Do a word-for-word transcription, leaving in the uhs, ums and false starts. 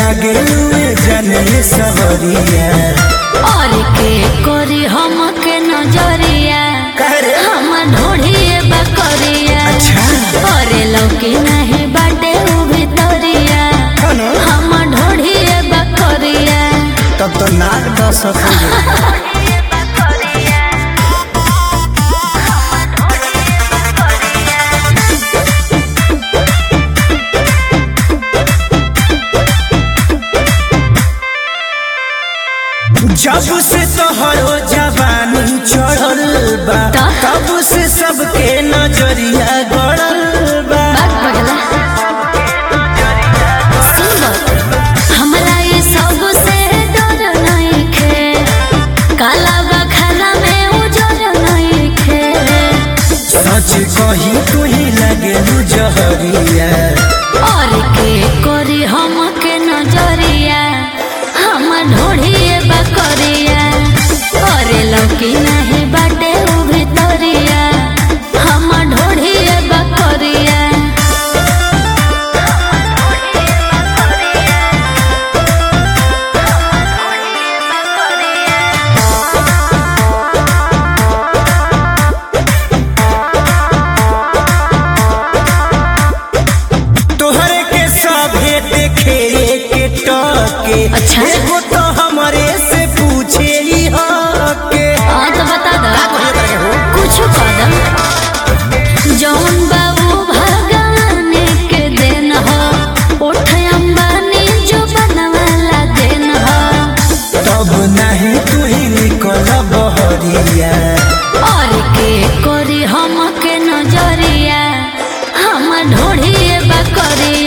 लागे जने सवरिया और के कोरी हम के नजरिया हम ढोढ़िए बकरिया और लौकी नहीं बाटे भितरिया हम ढोढ़िए बकरिया तब तो नाक दस जब से तोहरो जवानी चढ़ल बा तब से सबके नजरिया गड़ल बा। हमरा ये सब से डर नहीं खे काला बखाना में उजर नहीं खे सच कही तू ही लगे जहरिया और के कोरी हम के नजरिया हम ढोढ़िए बकरिया और लौकी नहीं बाटे भितरिया हम ढोढ़िए बकरिया तोहरे के सभे देखे के टके अच्छा एगो तो हमरे से पूछे ही हके हाँ तो बता दो कुछ कदम जौन बाबू भगवान के देन हो उठ अंबानी जो बनवाला देन हो तब नहीं तू ही निकल बहरिया और के कोरी हम के नजरिया हम ढोढ़िए बकरिया